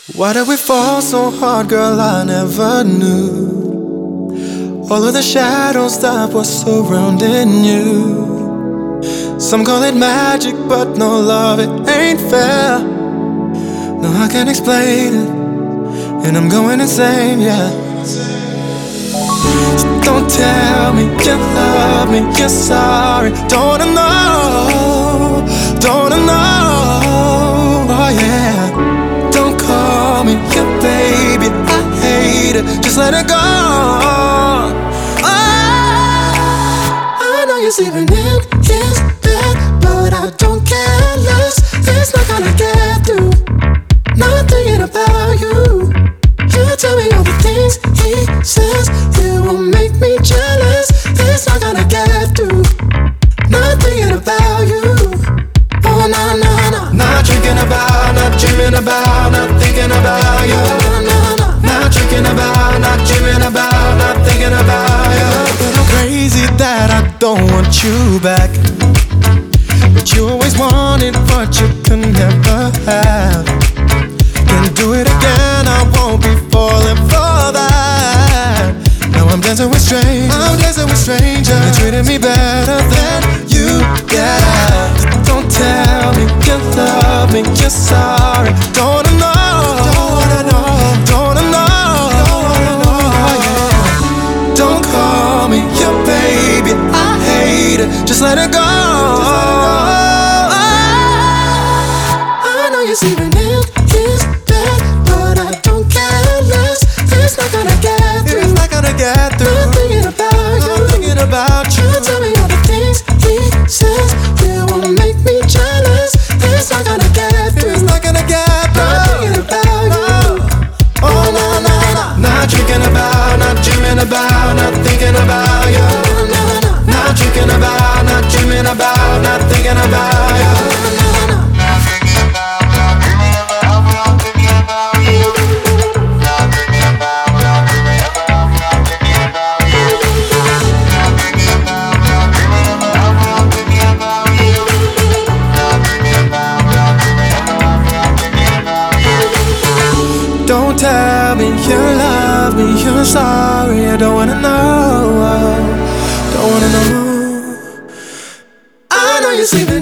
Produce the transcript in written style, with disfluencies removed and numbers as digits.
Why did we fall so hard, girl? I never knew all of the shadows that were surrounding you. Some call it magic, but no, love, it ain't fair. No, I can't explain it, and I'm going insane, yeah. So don't tell me you love me, you're sorry. Don't wanna know, don't wanna know, oh yeah. Don't call me your baby, I hate it, just let it go. I know you're sleeping in his bed, but I don't care less. It's not gonna get through, not thinking about you. You tell me all the things he says, it will make me jealous. It's not gonna get through, not thinking about you. Oh no, no, no. Not drinking about, not dreaming about, not thinking about you. No, no, no. Not drinking about, not dreaming about, not thinking about you. But I'm crazy that I don't want you back, but you always wanted what you could never have. Can do it again, I won't be falling for that. Now I'm dancing with strangers, I'm dancing with strangers. They treated me better than you, yeah. Don't tell me you love me, you're sorry. Don't wanna know, don't wanna know, don't wanna know, don't wanna know, yeah. Don't call me your baby, I hate it, just let it go. I know you're sleeping in his bed, but I don't care less. It's not gonna get through, it's not gonna get through. I'm thinking about you, I'm thinking about you. You tell me all the things he says, it will make me jealous. It's not gonna get through, it's not gonna get through. I'm thinking about you. Oh no, no, no. Not drinking about, not dreaming about, not thinking about you. No, no, no. Not drinking about, not dreaming about, not thinking about you. No, no, no. Don't tell me you love me, you're sorry. I don't wanna know, don't wanna know. I know you're sleeping